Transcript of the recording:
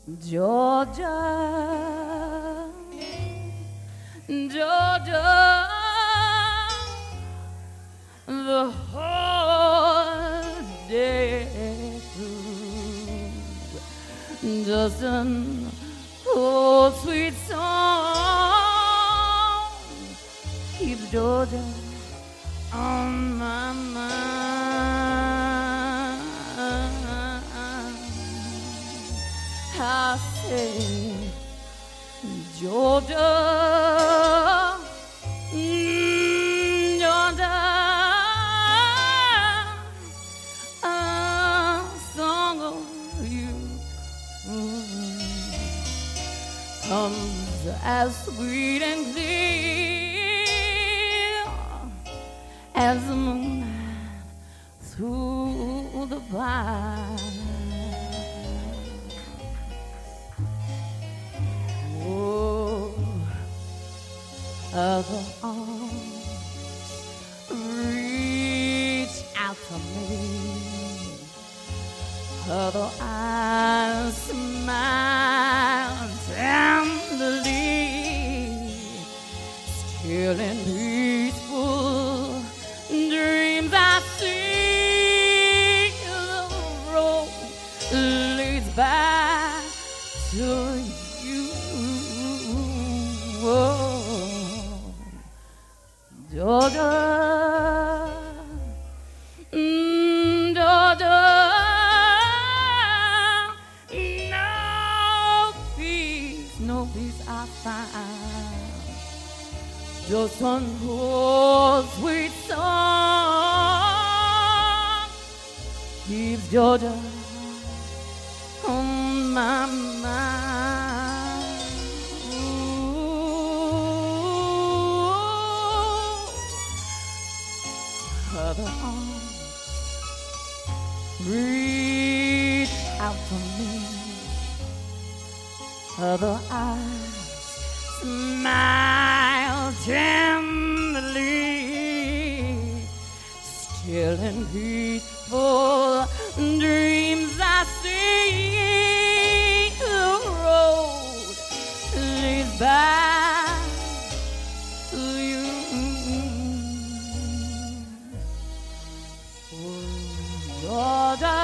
Georgia, Georgia, the whole day through, just an old sweet song keeps Georgia on my mind. I say, Georgia, Georgia, a song of you comes as sweet and clear as the moonlight through the vine. Other arms reach out to me, other eyes smile tenderly, still in peaceful dreams I see the road leads back to you. Whoa. Georgia, Georgia, no peace I find, just one whole sweet song keeps Georgia on my mind. Other arms reach out to me, other eyes smile tenderly, still in peaceful dreams I see the road leads back to you. Georgia,